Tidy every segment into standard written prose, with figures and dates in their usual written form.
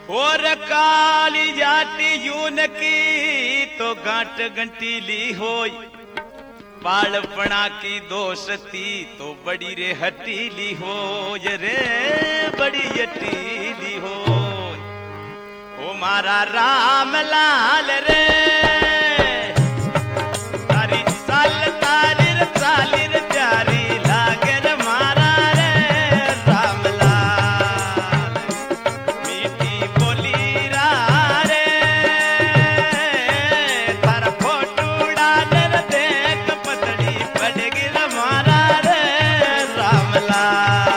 और काली जाती यून की तो गांठ गंटीली होई, बालपना की दोस्ती तो बड़ी रे हटीली हो रे, बड़ी हटीली हो। ओ मारा राम लाल रे, तारी साल तारीर चालीर प्यारी लागे रे मारा रे राम लाल। मीठी बोली रा रे, तारा फोटूड़ा दर देख पतड़ी पड़गी रे मारा रे राम लाल।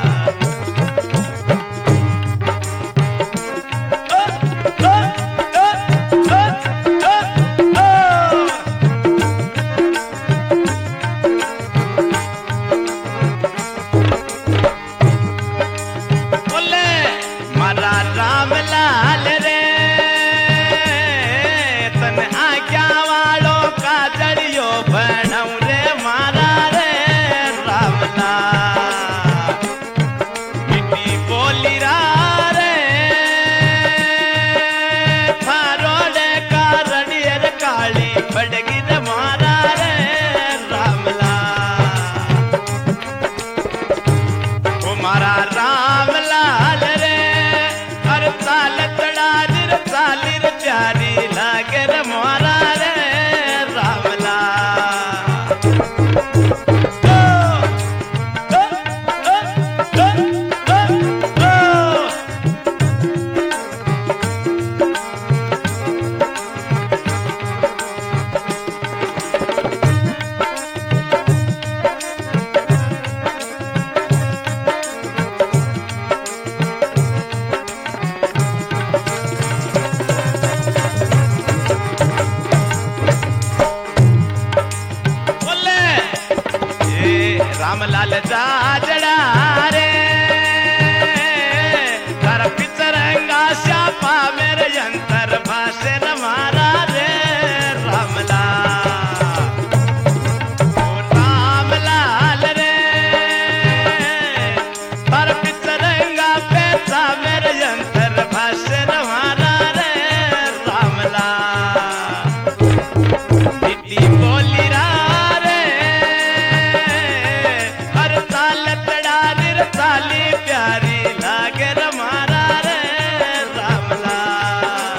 रामलाल जाजड़ा रे, तारा पितरंगा श्यापा मेरे यंत्र भाषे न मारा रे रामलाल। ओ रामलाल रे, तारा पितरंगा पैसा मेरे यंत्र भाषे न मारा रे रामलाल। दीदी बोली रा प्यारी लागे रे मारा रे रामलाल।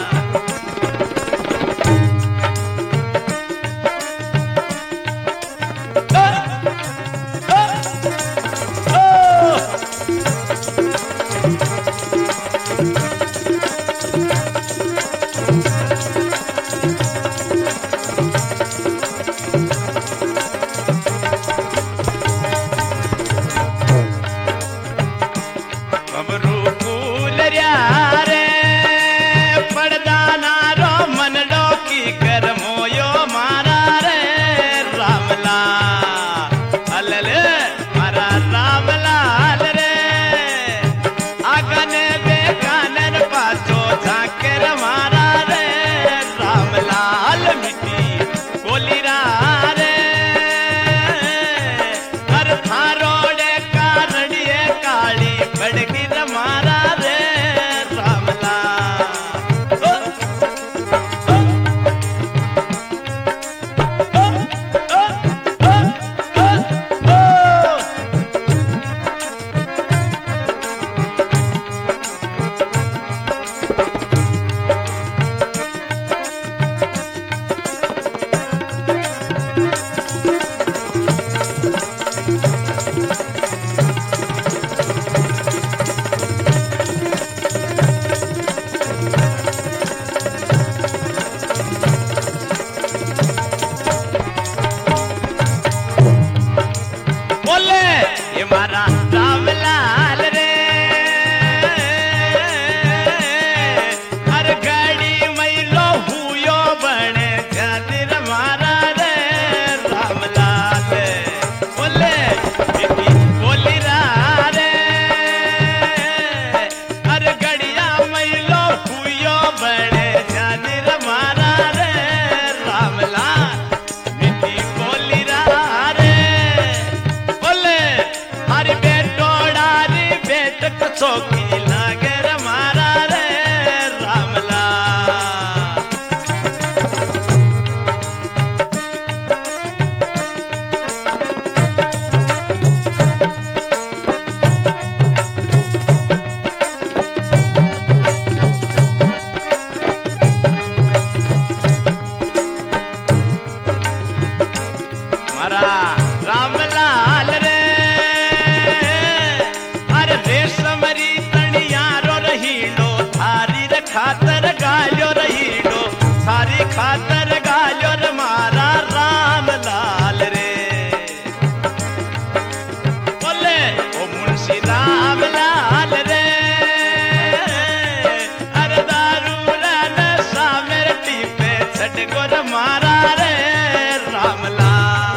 चौकी लागे रे मारा रे खातर गायो रहीडो थारी खातर गायो रे मारा राम लाल रे बोले ओ मुंशी राम लाल रे अरे दारू रे नशा मेरे टीपे छट गोर मारा रे राम लाल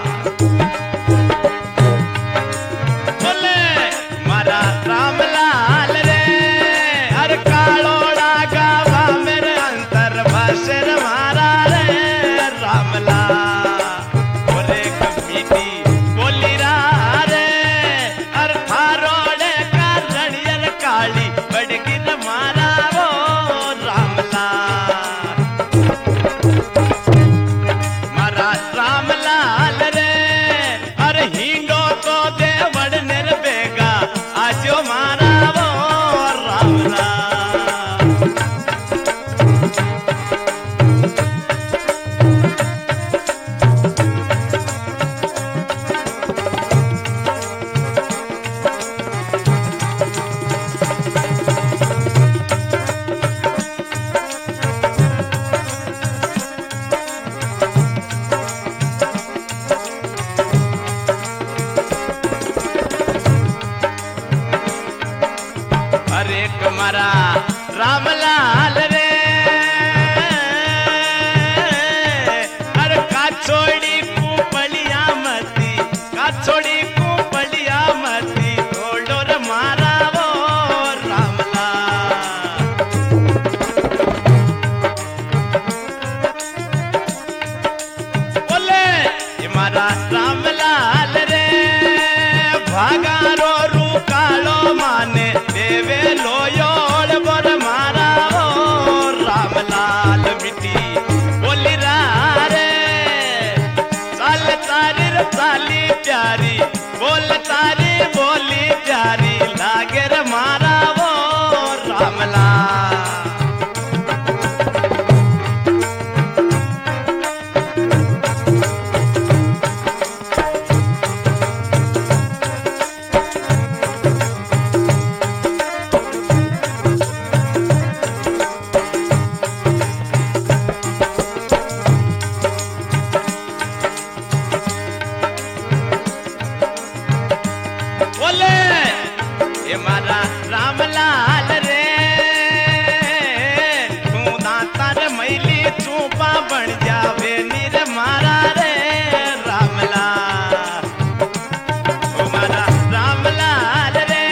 बोले मारा राम लाल रे अरे कालोड़ा गावा मेरे अंतर बसर मारा रे राम लाल बोले कमीटी बोली रा रे अरे थारोड़े का रणियर काली बड़गी मारा वो राम लाल मारा राम लाल रे अरे हिंडो तो देवड़ निर्बेगा आजो मारा वो राम लाल अरे तुम्हारा राम लाल रे अरे काछोड़ी कुपलिया मती काछोड़ी कुपलिया मती थोड़ो रे मारा वो राम लाल बोले ये मारा राम लाल रे भागा रो रू कालो माने देवे लोयोड़ बोर मारा ओ राम लाल मिट्टी बोली रा रे चाल तारी रे चाली प्यारी बोल तारी बोली प्यारी लागे रे मारा वो राम लाल बोले ये मारा राम लाल रे तू दाता रे मैली चूपा बन जावे नीर मारा रे राम लाल ओ मारा राम लाल रे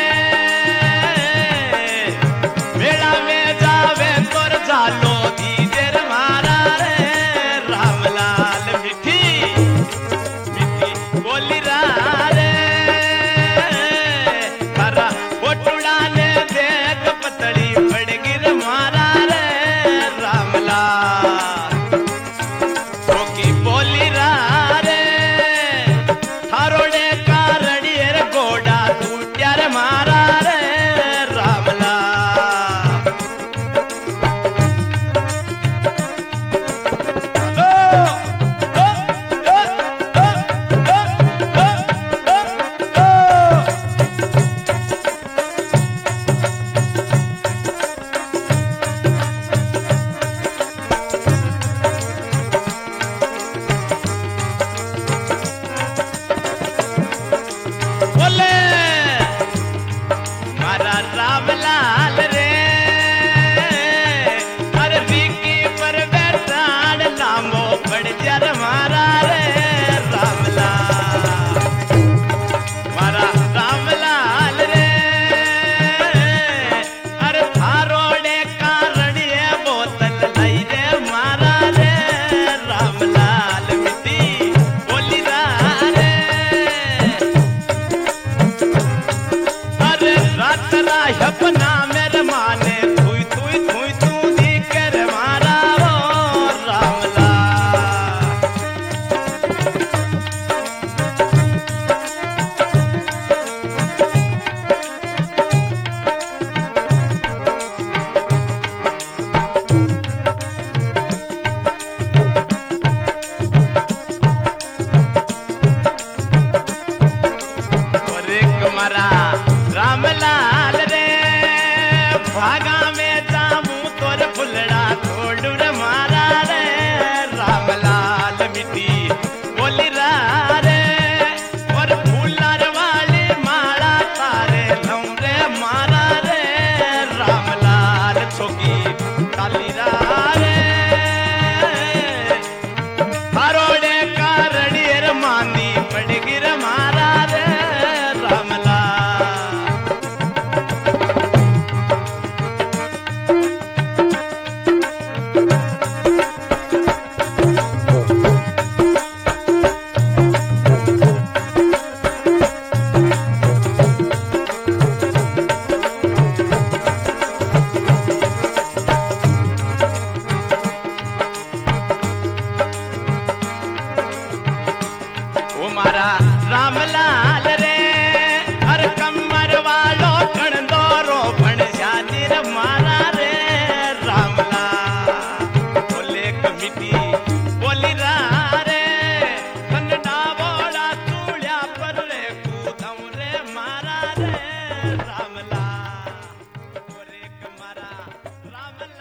मेला में जावे तोर जालो दीजे रे मारा रे राम लाल मिठी मिठी बोली रा रे थारा बोटुड़ा ने देख पतड़ी पड़गी रे मारा रे राम लाल ओकी बोली रा रे थारोड़े का रड़ियर गोड़ा टूट्या रे मारा रे राम लाल ओ, ओ, ओ, ओ, ओ, ओ, ओ, ओ। बोले मारा राम लाल रे अरे विकी पर बैठाड़ लामो पड़ जा रे मारा रे राम लाल मारा राम लाल रे अरे थारोड़े का रड़िए बोतल लाई रे मारा रे राम लाल मिट्टी बोली रा रे अरे रात राह अपन